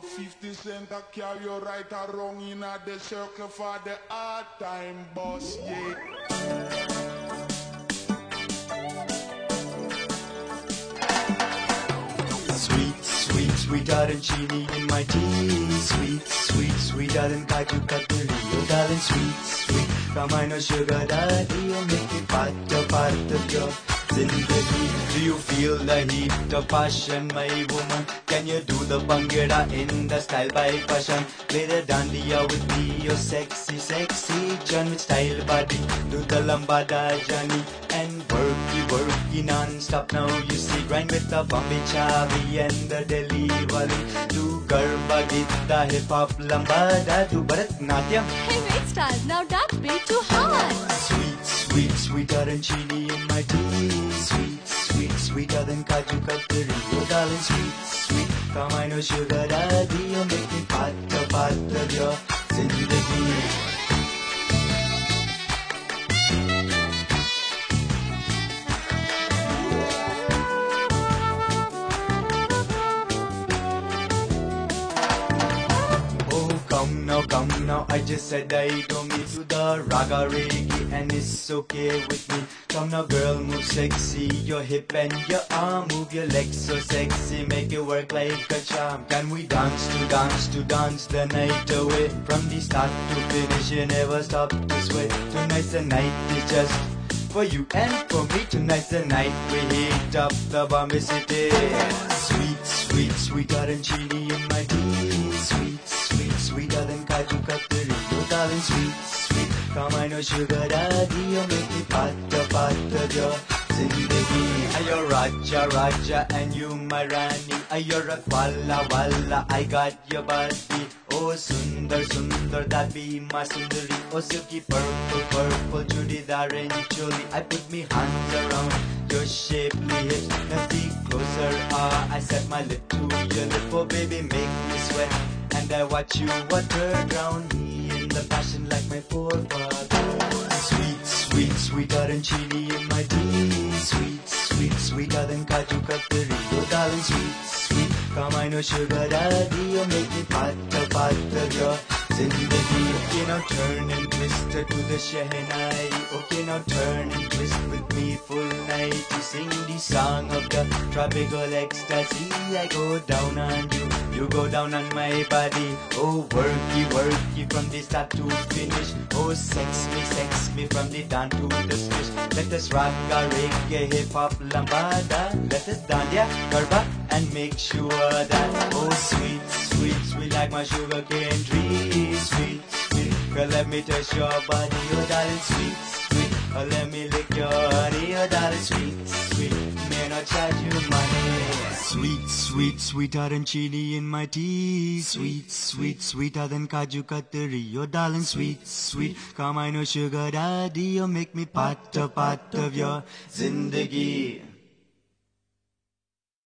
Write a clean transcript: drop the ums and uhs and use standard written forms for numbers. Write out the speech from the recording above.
50 cent a carry you right around in the circle for the hard time boss, yeah. Sweet, sweet, sweeter than chini in my tea. Sweet, sweet, sweeter than Kaju Katuri. Oh darling, sweet, sweet, come on, no sugar daddy. You make it part of your zindagi. Do you feel the heat of passion, my woman? Can you do the bhangra in the style by fashion? Play the dandiya with me, your sexy, sexy John with style body. Do the lambada Johnny and worky non-stop. Now you see, grind with the Bombay Chavi and the Delhi Wali. Do Garba, Gita, hip hop, lambada. Do Bharatnatyam. Hey, wait, stars, now that's way too hard. Sweet, sweet, sweeter than chini in my tea. Sweet, sweet, sweeter than Kaju Katuri. Oh darling, sweet, sweet, come I know sugar daddy. You make me part of your zindagi. Come now, I just said I don't need to the raga reggae and it's okay with me. Come now girl, move sexy, your hip and your arm, move your legs so sexy, make it work like a charm. Can we dance the night away? From the start to finish, you never stop to sweat. Tonight's the night is just for you and for me. Tonight's the night we heat up the Bombay city. Sweet, sweet, sweeter than chini in my tea. Sweet, sweet, sweeter than Kaju Katuri. Oh darling, sweet, sweet, come I know sugar daddy. You make me part of your zindagi. You're Raja, Raja and you my Rani. You're a walla, I got your body. Oh Sundar, Sundar, that be my Sundari. Oh silky purple, chudidar and choli. I put me hands around your shapely hips. Now see closer, I set my lip to your lip. Oh baby, make me sweat. And I watch you water drown me in the passion like my forefather. Sweet, sweet, sweeter than chini in my tea. Sweet, sweet, sweeter than Kaju Katuri. Oh darling, sweet, sweet, come I know sugar daddy. You make me part of your zindagi. Okay now turn and twist to the shehnai. Okay now turn and twist with me full night. You sing the song of the tropical ecstasy. I go down on you, you go down on my body. Oh worky from the start to finish. Oh sex me from the dawn to the swish. Let us rock our reggae, hip hop, lambada. Let us dandiya, garba and make sure that oh sweet, sweet, sweet like my sugar cane tree. Sweet, sweet, girl let me touch your body. Oh darling, sweet, sweet, oh let me lick your honey. Oh darling, sweet, sweet, may not charge you money. Sweet, sweet, sweeter than chini in my tea. Sweet, sweet, sweeter than Kaju Katuri. Oh darling, sweet, sweet, come I know sugar daddy. You make me part of your zindagi.